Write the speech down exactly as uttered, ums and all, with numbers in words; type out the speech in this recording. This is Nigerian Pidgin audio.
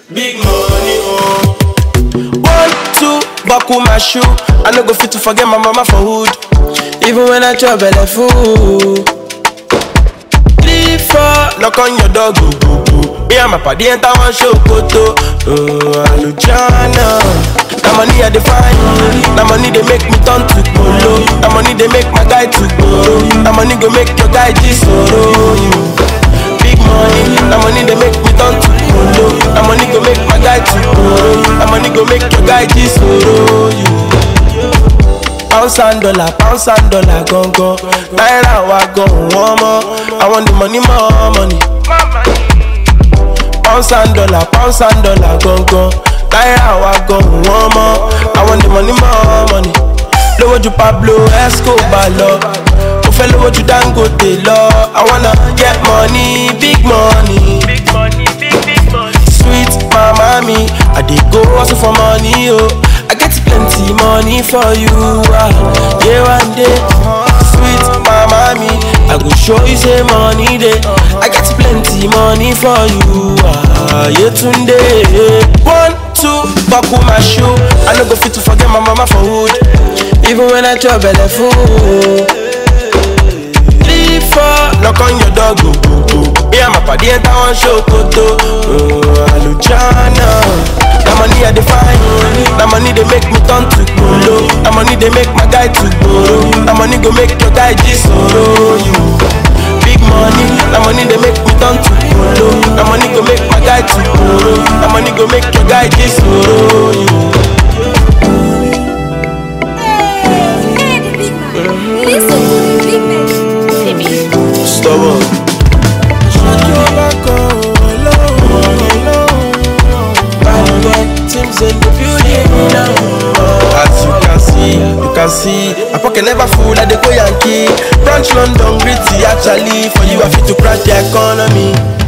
Big money, oh. One, two, buckle my shoe. I no go fit to forget my mama for hood. Even when I chop belly food. Three, four, knock on your door, go, go, go. Me and my party enter one show, photo. Oh, Alujana. That money I define. That money they make me turn to polo. That money they make my guy to go. That money go make your guy G-Soro. Big money. That money they make me turn to polo. That money go make my guy to go. That money go make your guy G-Soro. Pounds and dollar, pounds and dollar, gone gone. Naira wa gone, one more. I want the money, more money. Pounds and dollar, pounds and dollar, gone gone. Naira wa gone, one more. I want the money, more money. Lowo ju Pablo Escobar lọ, mo fẹ́ lowo ju Dangote lọ. I wanna get money, big money. Big money, big big money. Sweet mama me, I dey go hustle for money, oh. I get plenty money for you, ah. Yeah, one day. Sweet mama me, I go show you say money day. I get plenty money for you, ah. Yeah, today. One, two, buckle my shoe. I no go fit to forget my mama for hood. Even when I chop belly food. Three, four, knock on your door, go, go, go. Me and my party enter one show, photo. Oh, Alujana. That money I define. That money they make me turn to polo. That money they make my guy to go. That money go make your guy G-Soro. Big money. That money they make me turn to polo. That money go make my guy to go. That money go make your guy G-Soro. Hey, the big man. Listen to the big man. Baby. Stubborn. Teams in the building now. As you can see, you can see, my pocket never full like the go Yankee. Branch London gritty actually. For you I fit to crash the economy.